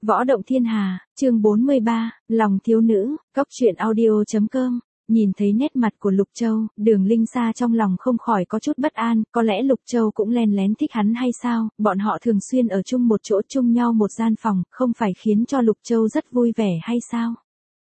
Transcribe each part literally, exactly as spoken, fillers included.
Võ động thiên hà, chương bốn mươi ba, lòng thiếu nữ, cốc truyện audio chấm com. Nhìn thấy nét mặt của Lục Châu, Đường Linh Sa trong lòng không khỏi có chút bất an, có lẽ Lục Châu cũng len lén thích hắn hay sao, bọn họ thường xuyên ở chung một chỗ chung nhau một gian phòng, không phải khiến cho Lục Châu rất vui vẻ hay sao?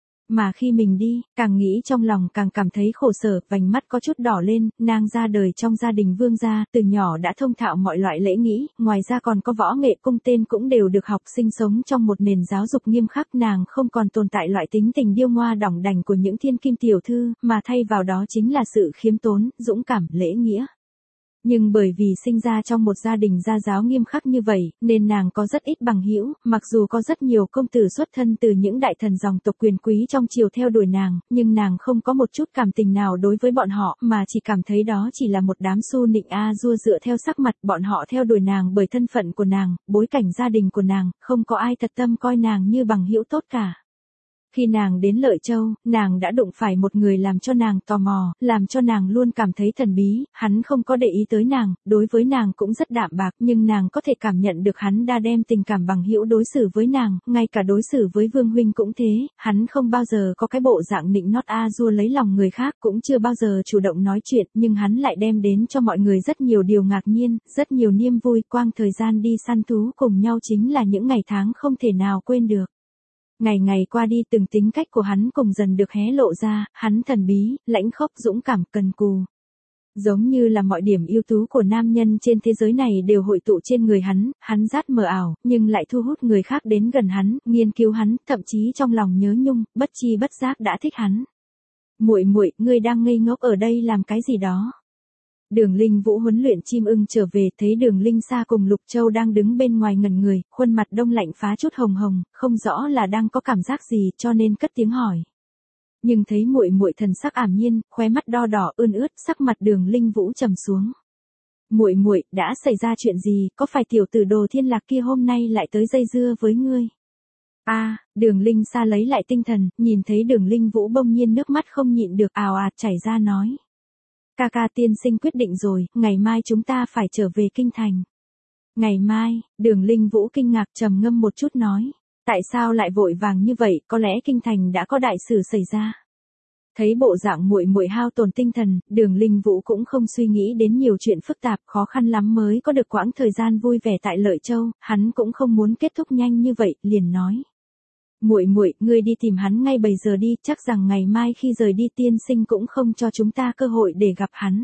Mà khi mình đi, càng nghĩ trong lòng càng cảm thấy khổ sở, vành mắt có chút đỏ lên, nàng ra đời trong gia đình vương gia, từ nhỏ đã thông thạo mọi loại lễ nghĩ, ngoài ra còn có võ nghệ cung tên cũng đều được học, sinh sống trong một nền giáo dục nghiêm khắc, nàng không còn tồn tại loại tính tình điêu ngoa đỏng đành của những thiên kim tiểu thư, mà thay vào đó chính là sự khiêm tốn, dũng cảm, lễ nghĩa. Nhưng bởi vì sinh ra trong một gia đình gia giáo nghiêm khắc như vậy, nên nàng có rất ít bằng hữu, mặc dù có rất nhiều công tử xuất thân từ những đại thần dòng tộc quyền quý trong triều theo đuổi nàng, nhưng nàng không có một chút cảm tình nào đối với bọn họ, mà chỉ cảm thấy đó chỉ là một đám su nịnh a dua dựa theo sắc mặt, bọn họ theo đuổi nàng bởi thân phận của nàng, bối cảnh gia đình của nàng, không có ai thật tâm coi nàng như bằng hữu tốt cả. Khi nàng đến Lợi Châu, nàng đã đụng phải một người làm cho nàng tò mò, làm cho nàng luôn cảm thấy thần bí, hắn không có để ý tới nàng, đối với nàng cũng rất đạm bạc, nhưng nàng có thể cảm nhận được hắn đã đem tình cảm bằng hữu đối xử với nàng, ngay cả đối xử với Vương huynh cũng thế, hắn không bao giờ có cái bộ dạng nịnh nót a dua lấy lòng người khác, cũng chưa bao giờ chủ động nói chuyện, nhưng hắn lại đem đến cho mọi người rất nhiều điều ngạc nhiên, rất nhiều niềm vui, quang thời gian đi săn thú cùng nhau chính là những ngày tháng không thể nào quên được. Ngày ngày qua đi từng tính cách của hắn cùng dần được hé lộ ra, hắn thần bí, lãnh khốc, dũng cảm, cần cù. Giống như là mọi điểm ưu tú của nam nhân trên thế giới này đều hội tụ trên người hắn, hắn rát mờ ảo, nhưng lại thu hút người khác đến gần hắn, nghiên cứu hắn, thậm chí trong lòng nhớ nhung, bất chi bất giác đã thích hắn. Muội muội, ngươi đang ngây ngốc ở đây làm cái gì đó? Đường Linh Vũ huấn luyện chim ưng trở về, thấy Đường Linh Sa cùng Lục Châu đang đứng bên ngoài ngẩn người, khuôn mặt đông lạnh phá chút hồng hồng, không rõ là đang có cảm giác gì, cho nên cất tiếng hỏi. Nhưng thấy muội muội thần sắc ảm nhiên, khóe mắt đo đỏ ươn ướt, sắc mặt Đường Linh Vũ trầm xuống. Muội muội, đã xảy ra chuyện gì, có phải tiểu tử Đồ Thiên Lạc kia hôm nay lại tới dây dưa với ngươi? A, à, Đường Linh Sa lấy lại tinh thần, nhìn thấy Đường Linh Vũ bỗng nhiên nước mắt không nhịn được ào ạt chảy ra nói. Ca ca tiên sinh quyết định rồi, ngày mai chúng ta phải trở về kinh thành. Ngày mai, Đường Linh Vũ kinh ngạc trầm ngâm một chút nói. Tại sao lại vội vàng như vậy, có lẽ kinh thành đã có đại sự xảy ra. Thấy bộ dạng muội muội hao tổn tinh thần, Đường Linh Vũ cũng không suy nghĩ đến nhiều chuyện phức tạp, khó khăn lắm mới có được quãng thời gian vui vẻ tại Lợi Châu, hắn cũng không muốn kết thúc nhanh như vậy, liền nói. Muội muội, ngươi đi tìm hắn ngay bây giờ đi, chắc rằng ngày mai khi rời đi tiên sinh cũng không cho chúng ta cơ hội để gặp hắn.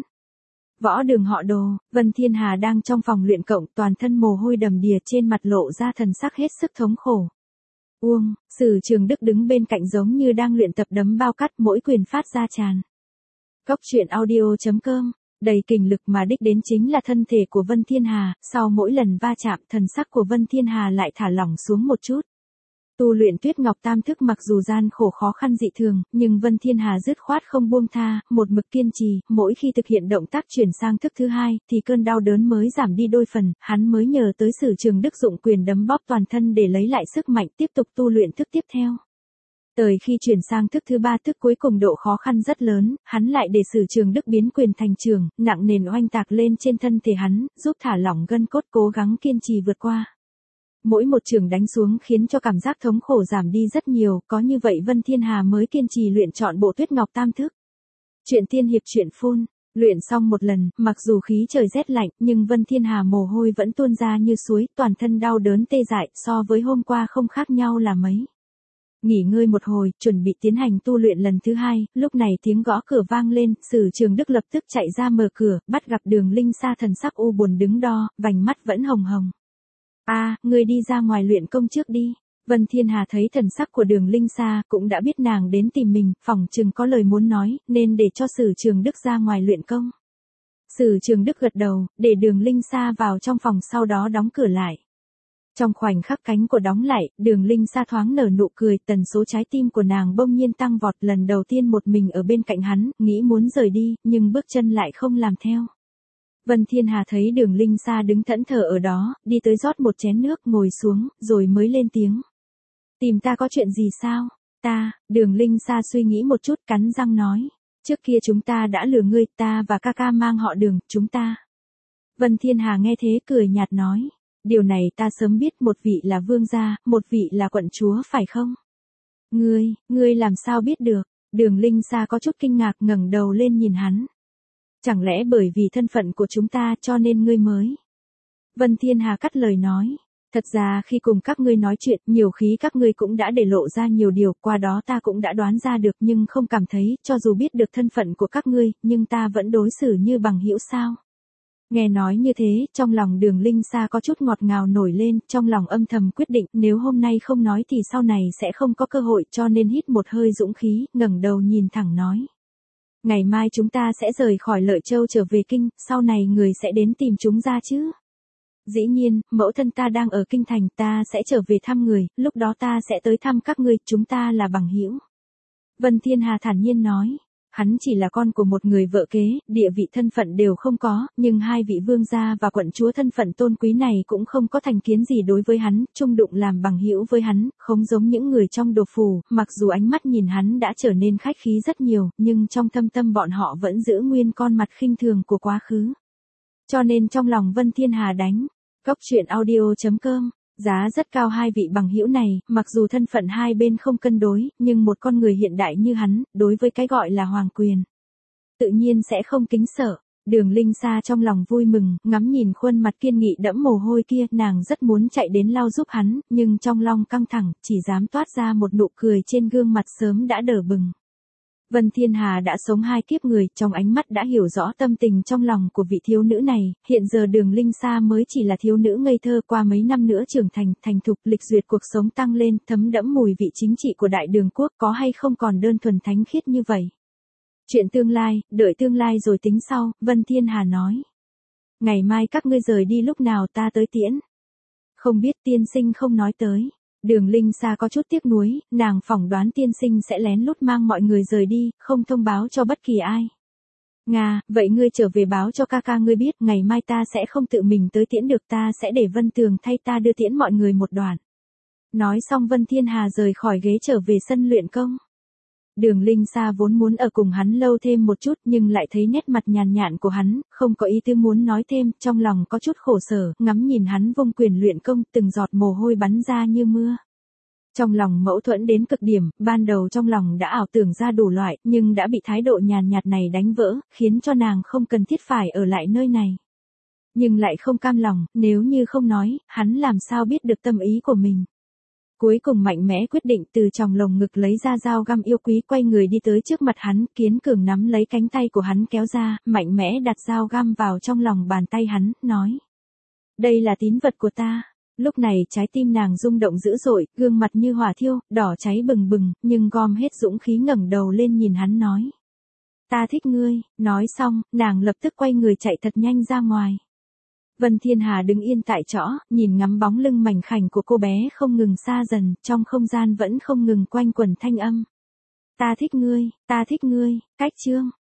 Võ Đường họ Đồ, Vân Thiên Hà đang trong phòng luyện cộng, toàn thân mồ hôi đầm đìa, trên mặt lộ ra thần sắc hết sức thống khổ. Uông, Sử Trường Đức đứng bên cạnh giống như đang luyện tập đấm bao cắt, mỗi quyền phát ra tràn. Cốc truyện audio chấm com, đầy kình lực mà đích đến chính là thân thể của Vân Thiên Hà, sau mỗi lần va chạm, thần sắc của Vân Thiên Hà lại thả lỏng xuống một chút. Tu luyện Tuyết Ngọc Tam Thức mặc dù gian khổ khó khăn dị thường, nhưng Vân Thiên Hà dứt khoát không buông tha, một mực kiên trì, mỗi khi thực hiện động tác chuyển sang thức thứ hai, thì cơn đau đớn mới giảm đi đôi phần, hắn mới nhờ tới Sử Trường Đức dụng quyền đấm bóp toàn thân để lấy lại sức mạnh, tiếp tục tu luyện thức tiếp theo. Tới khi chuyển sang thức thứ ba, thức cuối cùng độ khó khăn rất lớn, hắn lại để Sử Trường Đức biến quyền thành trường, nặng nề oanh tạc lên trên thân thể hắn, giúp thả lỏng gân cốt, cố gắng kiên trì vượt qua. Mỗi một trường đánh xuống khiến cho cảm giác thống khổ giảm đi rất nhiều, có như vậy Vân Thiên Hà mới kiên trì luyện chọn bộ Tuyết Ngọc Tam Thức. Chuyện tiên hiệp truyện phun, luyện xong một lần, mặc dù khí trời rét lạnh, nhưng Vân Thiên Hà mồ hôi vẫn tuôn ra như suối, toàn thân đau đớn tê dại, so với hôm qua không khác nhau là mấy. Nghỉ ngơi một hồi, chuẩn bị tiến hành tu luyện lần thứ hai, lúc này tiếng gõ cửa vang lên, Sử Trường Đức lập tức chạy ra mở cửa, bắt gặp Đường Linh Sa thần sắc u buồn đứng đo, vành mắt vẫn hồng hồng. A, à, ngươi đi ra ngoài luyện công trước đi. Vân Thiên Hà thấy thần sắc của Đường Linh Sa, cũng đã biết nàng đến tìm mình, phỏng chừng có lời muốn nói, nên để cho Sử Trường Đức ra ngoài luyện công. Sử Trường Đức gật đầu, để Đường Linh Sa vào trong phòng, sau đó đóng cửa lại. Trong khoảnh khắc cánh của đóng lại, Đường Linh Sa thoáng nở nụ cười, tần số trái tim của nàng bỗng nhiên tăng vọt, lần đầu tiên một mình ở bên cạnh hắn, nghĩ muốn rời đi, nhưng bước chân lại không làm theo. Vân Thiên Hà thấy Đường Linh Sa đứng thẫn thờ ở đó, đi tới rót một chén nước, ngồi xuống, rồi mới lên tiếng. Tìm ta có chuyện gì sao? Ta, Đường Linh Sa suy nghĩ một chút, cắn răng nói. Trước kia chúng ta đã lừa ngươi, ta và ca ca mang họ Đường, chúng ta. Vân Thiên Hà nghe thế cười nhạt nói. Điều này ta sớm biết, một vị là vương gia, một vị là quận chúa phải không? Ngươi, ngươi làm sao biết được? Đường Linh Sa có chút kinh ngạc ngẩng đầu lên nhìn hắn. Chẳng lẽ bởi vì thân phận của chúng ta cho nên ngươi mới? Vân Thiên Hà cắt lời nói. Thật ra khi cùng các ngươi nói chuyện, nhiều khí các ngươi cũng đã để lộ ra nhiều điều, qua đó ta cũng đã đoán ra được nhưng không cảm thấy, cho dù biết được thân phận của các ngươi, nhưng ta vẫn đối xử như bằng hữu sao. Nghe nói như thế, trong lòng Đường Linh Sa có chút ngọt ngào nổi lên, trong lòng âm thầm quyết định, nếu hôm nay không nói thì sau này sẽ không có cơ hội, cho nên hít một hơi dũng khí, ngẩng đầu nhìn thẳng nói. Ngày mai chúng ta sẽ rời khỏi Lợi Châu trở về kinh, sau này người sẽ đến tìm chúng ra chứ? Dĩ nhiên, mẫu thân ta đang ở kinh thành, ta sẽ trở về thăm người, lúc đó ta sẽ tới thăm các ngươi, chúng ta là bằng hữu. Vân Thiên Hà thản nhiên nói. Hắn chỉ là con của một người vợ kế, địa vị thân phận đều không có, nhưng hai vị vương gia và quận chúa thân phận tôn quý này cũng không có thành kiến gì đối với hắn, chung đụng làm bằng hữu với hắn, không giống những người trong đồ phủ, mặc dù ánh mắt nhìn hắn đã trở nên khách khí rất nhiều, nhưng trong thâm tâm bọn họ vẫn giữ nguyên con mặt khinh thường của quá khứ. Cho nên trong lòng Vân Thiên Hà đánh, Cốc truyện audio chấm com. Giá rất cao hai vị bằng hữu này, mặc dù thân phận hai bên không cân đối, nhưng một con người hiện đại như hắn, đối với cái gọi là hoàng quyền, tự nhiên sẽ không kính sợ. Đường Linh Sa trong lòng vui mừng, ngắm nhìn khuôn mặt kiên nghị đẫm mồ hôi kia, nàng rất muốn chạy đến lau giúp hắn, nhưng trong lòng căng thẳng, chỉ dám toát ra một nụ cười trên gương mặt sớm đã đỏ bừng. Vân Thiên Hà đã sống hai kiếp người, trong ánh mắt đã hiểu rõ tâm tình trong lòng của vị thiếu nữ này, hiện giờ Đường Linh Sa mới chỉ là thiếu nữ ngây thơ, qua mấy năm nữa trưởng thành, thành thục, lịch duyệt cuộc sống tăng lên, thấm đẫm mùi vị chính trị của Đại Đường quốc, có hay không còn đơn thuần thánh khiết như vậy. Chuyện tương lai, đợi tương lai rồi tính sau, Vân Thiên Hà nói. Ngày mai các ngươi rời đi lúc nào ta tới tiễn? Không biết, tiên sinh không nói tới. Đường Linh Sa có chút tiếc nuối, nàng phỏng đoán tiên sinh sẽ lén lút mang mọi người rời đi, không thông báo cho bất kỳ ai. Nga, vậy ngươi trở về báo cho ca ca ngươi biết, ngày mai ta sẽ không tự mình tới tiễn được, ta sẽ để Vân Tường thay ta đưa tiễn mọi người một đoạn. Nói xong Vân Thiên Hà rời khỏi ghế trở về sân luyện công. Đường Linh Sa vốn muốn ở cùng hắn lâu thêm một chút nhưng lại thấy nét mặt nhàn nhạn của hắn, không có ý tư muốn nói thêm, trong lòng có chút khổ sở, ngắm nhìn hắn vung quyền luyện công, từng giọt mồ hôi bắn ra như mưa. Trong lòng mâu thuẫn đến cực điểm, ban đầu trong lòng đã ảo tưởng ra đủ loại, nhưng đã bị thái độ nhàn nhạt này đánh vỡ, khiến cho nàng không cần thiết phải ở lại nơi này. Nhưng lại không cam lòng, nếu như không nói, hắn làm sao biết được tâm ý của mình. Cuối cùng mạnh mẽ quyết định từ trong lồng ngực lấy ra dao găm yêu quý, quay người đi tới trước mặt hắn, Kiến Cường nắm lấy cánh tay của hắn kéo ra, mạnh mẽ đặt dao găm vào trong lòng bàn tay hắn, nói. Đây là tín vật của ta. Lúc này trái tim nàng rung động dữ dội, gương mặt như hỏa thiêu, đỏ cháy bừng bừng, nhưng gom hết dũng khí ngẩng đầu lên nhìn hắn nói. Ta thích ngươi, nói xong, nàng lập tức quay người chạy thật nhanh ra ngoài. Vân Thiên Hà đứng yên tại chỗ, nhìn ngắm bóng lưng mảnh khảnh của cô bé không ngừng xa dần, trong không gian vẫn không ngừng quanh quẩn thanh âm. Ta thích ngươi, ta thích ngươi, cách chương.